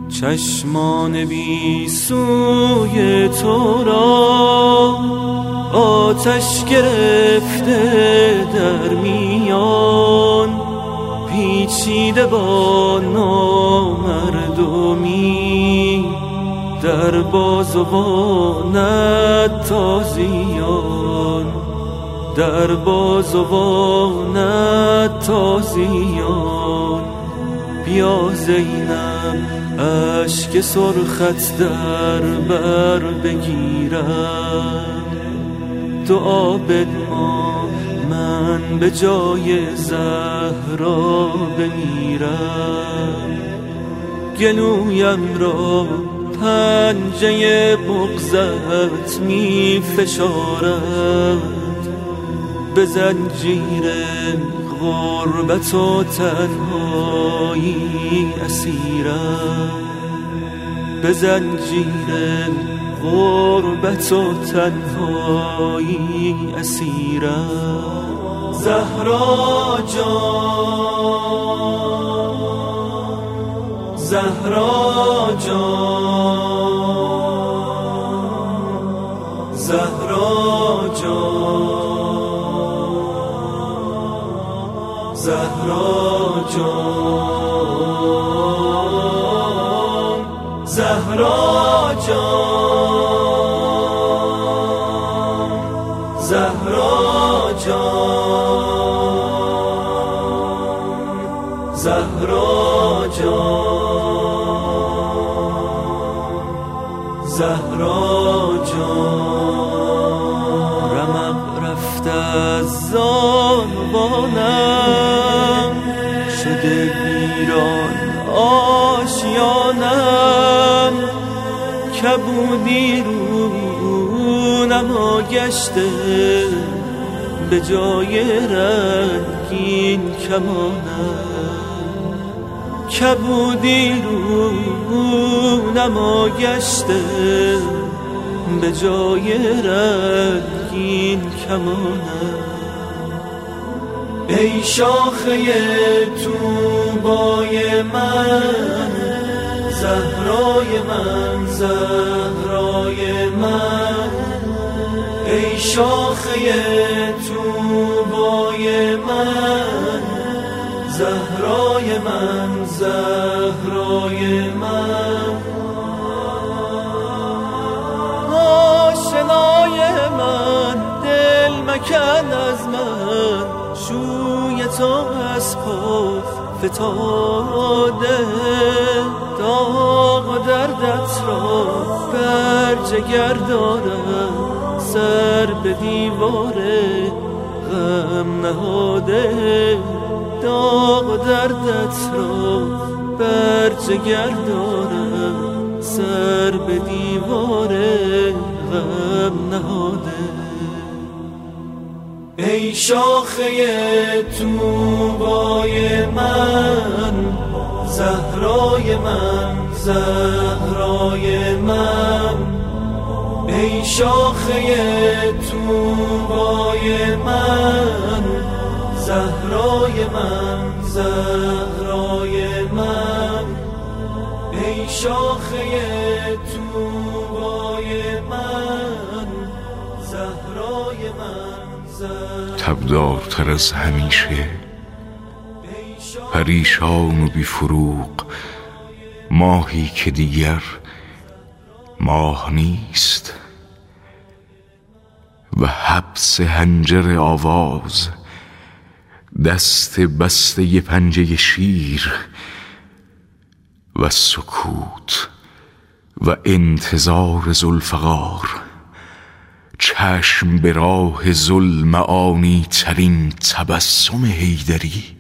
چشمان بی سوی تو را آتش گرفته در میان، پیچیده با نامردمی در بازوانت تازیان، در بازوانت تازیان. بیا زینب اشک سرخت در بر بگیرم، دعا بدما من به جای زهرا بمیرم. گلویم را پنجه بغضت می فشارد، به زنجیر غربت و تنهایی اسیرم، به زنجیر غربت و تنهایی اسیرم. زهرا جان، زهرا جان، زهرا جان، زهرا جان، زهرا جان، زهرا جان، زهرا جان، زهرا جان. رمق رفته از زانوانم، شده ویران آشیانم، کبودی رو نما گشته به جای رنگین کمانم، کبودی رو نما گشته به جای رنگین کمانم. ای شاخه طوبای من، زهرای من، زهرای من. ای شاخه طوبای من، زهرای من، زهرای من. آشنای من، دل مکن از من، شوی تو از پا فتاده، داغ و دردت را بر جگر دارم، سر به دیوار غم نهاده، داغ و دردت را بر جگر دارم، سر به دیوار غم نهاده. ای شاخه طوبای من، زهرای من، زهرای من. ای شاخه طوبای من، زهرای من، زهرای من. ای شاخه طوبای من، زهرای من. تبدارتر از همیشه، پریشان و بی فروغ، ماهی که دیگر ماه نیست، و حبس حنجر آواز، دست بسته پنجه شیر، و سکوت و انتظار ذوالفقار، چشم به راه ذوالمعانی ترین تبسم حیدری.